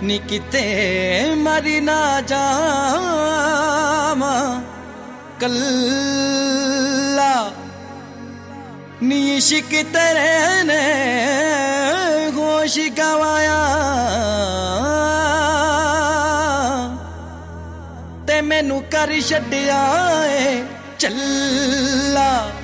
नी किते मरी ना जावा कल्ला नी इश्क तेरे ने होश गवाया ते मैनू कर छड्डिया ए चल्ला।